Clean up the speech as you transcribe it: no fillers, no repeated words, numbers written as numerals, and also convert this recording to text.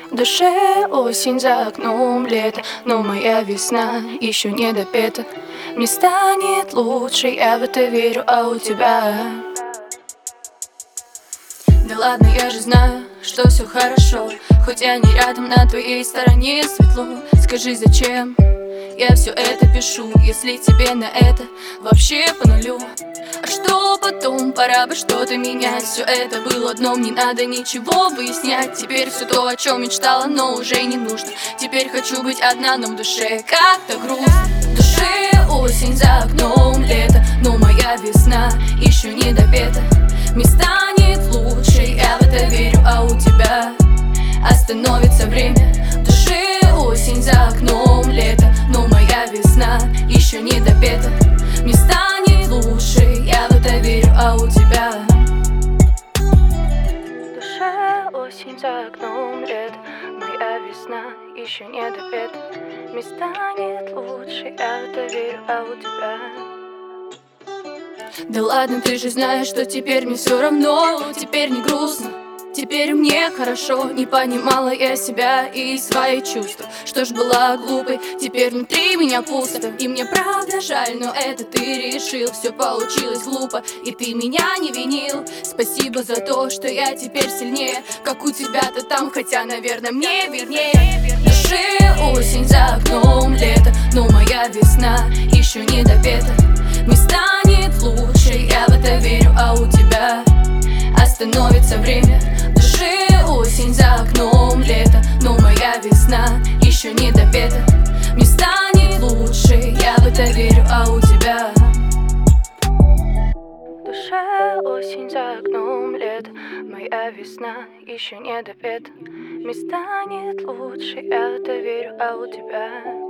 В душе осень, за окном лето, но моя весна еще не допета. Мне станет лучше, я в это верю, а у тебя? Да ладно, я же знаю, что все хорошо, хоть я не рядом, на твоей стороне светло. Скажи, зачем я все это пишу, если тебе на это вообще по нулю? А что потом, пора бы что-то менять. Все это было дном, не надо ничего выяснять. Теперь все то, о чем мечтала, но уже не нужно. Теперь хочу быть одна, но в душе как-то грустно. В душе осень, за окном лето, но моя весна еще не допета. Мне станет лучше, я в это верю, а у тебя остановится время. В душе осень, за окном лето, но моя весна еще не допета. Мне станет лучше, я в это верю, а у тебя? В душе осень, за окном лето, моя весна еще не допета. Мне станет лучше, я в это верю, а у тебя? Да ладно, ты же знаешь, что теперь мне все равно. Теперь не грустно, теперь мне хорошо. Не понимала я себя и свои чувства. Что ж, была глупой, теперь внутри меня пусто. И мне правда жаль, но это ты решил. Все получилось глупо, и ты меня не винил. Спасибо за то, что я теперь сильнее, как у тебя-то там, хотя, наверное, мне виднее. В душе осень, за окном лето, но моя весна еще не допета. Мне станет лучше, я в это верю, а у тебя остановится время. В душе осень, за окном лето, но моя весна еще не допета. Мне станет лучше, я в это верю, а у тебя? В душе осень, за окном лето, моя весна еще не допета. Мне станет лучше, я в это верю, а у тебя?